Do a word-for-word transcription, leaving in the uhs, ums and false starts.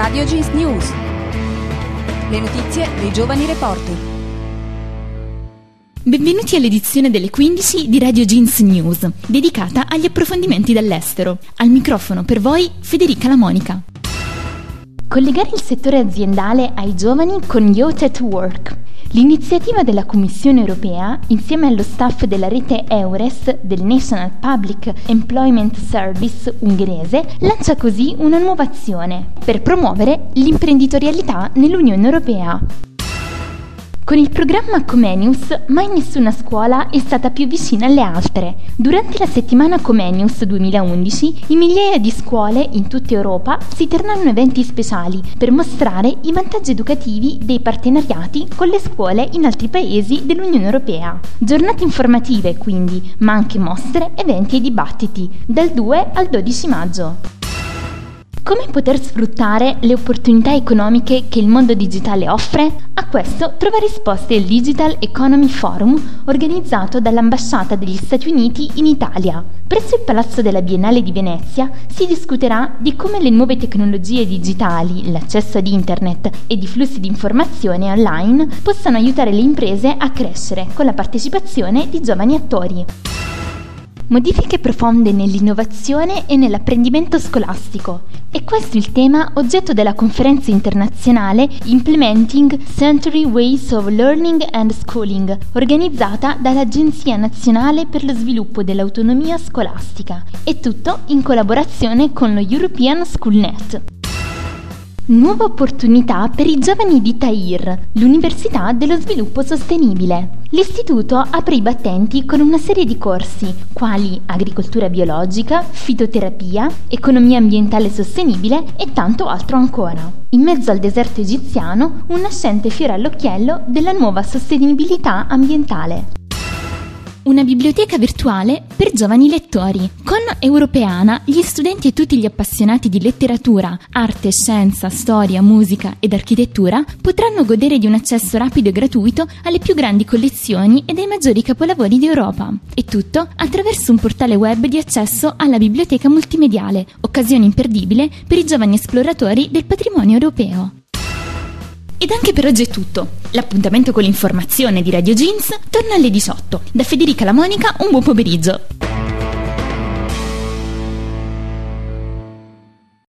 Radio Jeans News. Le notizie dei giovani reporter. Benvenuti all'edizione delle quindici di Radio Jeans News, dedicata agli approfondimenti dall'estero. Al microfono per voi Federica La Monica. Collegare il settore aziendale ai giovani con Youth at Work. L'iniziativa della Commissione europea, insieme allo staff della rete EURES del National Public Employment Service ungherese, lancia così una nuova azione per promuovere l'imprenditorialità nell'Unione Europea. Con il programma Comenius, mai nessuna scuola è stata più vicina alle altre. Durante la settimana Comenius duemilaundici, in migliaia di scuole in tutta Europa si terranno eventi speciali per mostrare i vantaggi educativi dei partenariati con le scuole in altri paesi dell'Unione Europea. Giornate informative, quindi, ma anche mostre, eventi e dibattiti, dal due al dodici maggio. Come poter sfruttare le opportunità economiche che il mondo digitale offre? A questo trova risposte il Digital Economy Forum organizzato dall'Ambasciata degli Stati Uniti in Italia. Presso il Palazzo della Biennale di Venezia si discuterà di come le nuove tecnologie digitali, l'accesso ad internet e di flussi di informazione online possano aiutare le imprese a crescere con la partecipazione di giovani attori. Modifiche profonde nell'innovazione e nell'apprendimento scolastico. È questo il tema oggetto della conferenza internazionale Implementing Century Ways of Learning and Schooling, organizzata dall'Agenzia Nazionale per lo Sviluppo dell'Autonomia Scolastica, e tutto in collaborazione con lo European SchoolNet. Nuova opportunità per i giovani di TAIR, l'Università dello Sviluppo Sostenibile. L'istituto apre i battenti con una serie di corsi, quali agricoltura biologica, fitoterapia, economia ambientale sostenibile e tanto altro ancora. In mezzo al deserto egiziano, un nascente fiore all'occhiello della nuova sostenibilità ambientale. Una biblioteca virtuale per giovani lettori. Con Europeana, gli studenti e tutti gli appassionati di letteratura, arte, scienza, storia, musica ed architettura potranno godere di un accesso rapido e gratuito alle più grandi collezioni e ai maggiori capolavori d'Europa. E tutto attraverso un portale web di accesso alla biblioteca multimediale, occasione imperdibile per i giovani esploratori del patrimonio europeo. Ed anche per oggi è tutto. L'appuntamento con l'informazione di Radio Jeans torna alle diciotto. Da Federica La Monica, un buon pomeriggio.